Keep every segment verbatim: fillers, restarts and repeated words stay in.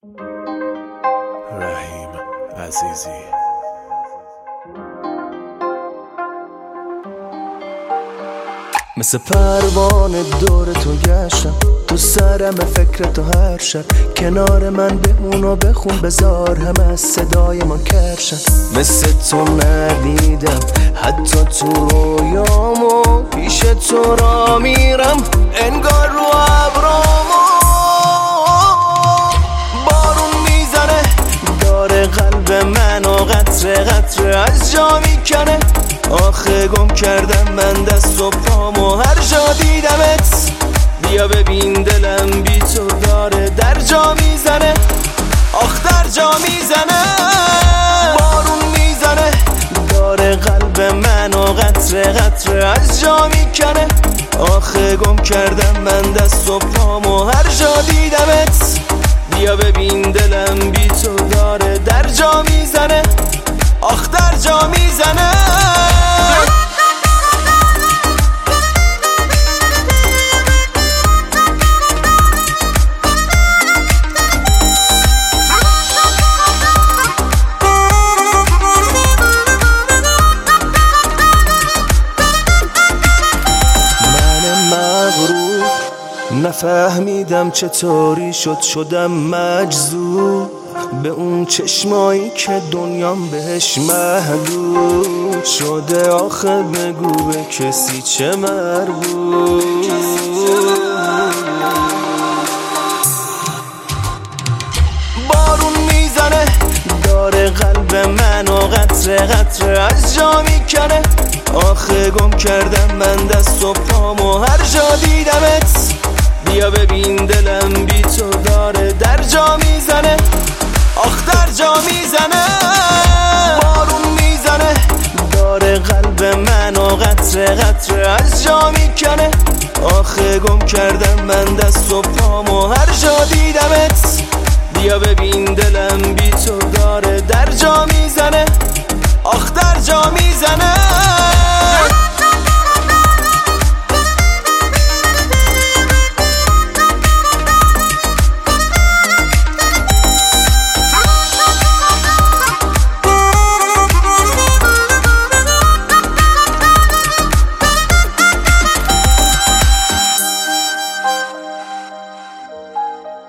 رحیم عزیزی. مثل پروانه دور تو گشتم، تو سرم فکر تو هر شب. کنار من بمون و بخون، بذار همه از صدای من کرشن. مثل تو ندیدم حتی تو رویامو، پیش تو را میرم انگار رو ابرامو. بارون میزنه داره قلب منو قطره قطره از جا میکنه. آخه گم کردم من دست و پامو هر جا دیدمت. بیا ببین دلم بی تو داره در جا میزنه، آخ در جا میزنه. بارون میزنه داره قلب منو قطره قطره از جا میکنه. آخه گم کردم من دست و پامو هر جا دیدمت. بیا ببین دلم بی تو داره در جا میزنه، آخ در جا میزنه. نفهمیدم چطوری شد شدم مجذوب به اون چشمایی که دنیام بهش محدود شده. آخه بگو به کسی چه مربوط. بارون میزنه داره قلب منو قطره قطره از جا میکنه. آخه گم کردم من دست و پامو هر جا دیدمت. بیا ببین دلم بی تو داره در جا میزنه، آخ در جا میزنه. بارون میزنه داره قلب منو قطره قطره از جا میکنه. آخه گم کردم من دست و پامو هر جا دیدمت. بیا ببین دلم بی تو داره در جا میزنه، آخ در جا میزنه.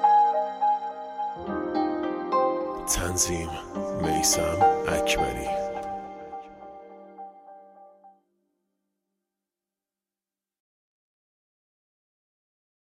تنظیم میثم اکبری.